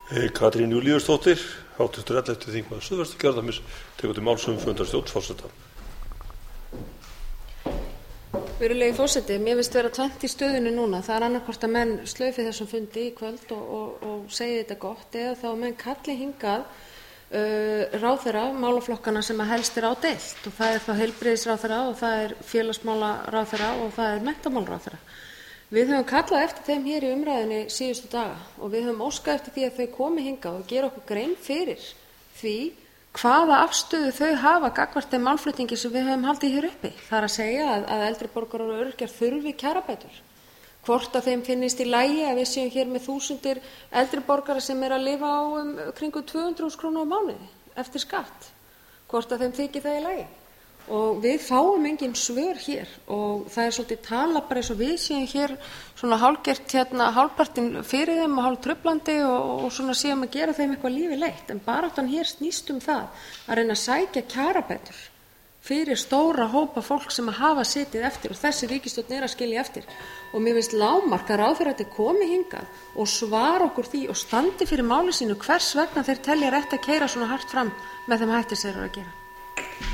Katrín Júlíusdóttir, háttvirtur 11. þingmaður Suðvesturkjördæmis, tekur til máls um fundarstjórn forseta. Virðulegi forseti, mér finnst vera tvennt í stöðunni núna. Það er annaðhvort að menn slaufi þessum fundi í kvöld og segi þetta gott, eða þá að menn kalli hingað ráðherra málaflokkana sem að helst á deilt, og það er þá heilbrigðisráðherra og það er félagsmálaráðherra og það er menntamálaráðherra. Við höfum kallað eftir þeim hér í umræðunni síðustu daga og við höfum óskað eftir því að þau komi hingað og gera okkur grein fyrir því hvaða afstöðu þau hafa gagnvart þeim málflutningi sem við höfum haldið hér uppi. Það er að segja að eldri borgarar og öryrkjar þurfi kjarabætur. Hvort að þeim finnist í lagi að við séum hér með þúsundir eldri borgara sem er að lifa á kringum 200.000 krónur á mánuði eftir skatt. Hvort að þeim þykir það í lagi. Og við fáum engin svör hér og það er svolítið tala bara eins og við séum hér svona hálfgert hálfpartinn fyrir þeim og hálf truflandi og svona séum að gera þeim eitthvað lífi leitt. En baráttan hér snýst það að reyna að sækja kjarabætur fyrir stóra hópa fólk sem að hafa setið eftir og þessi ríkisstjórn er að skilja eftir. Og mér finnst lágmark að ráðherra komi hingað og svara okkur því og standi fyrir máli sínu hvers vegna þeir telja rétt að keyra svona hart fram með þeim hætti sem þeir eru að gera.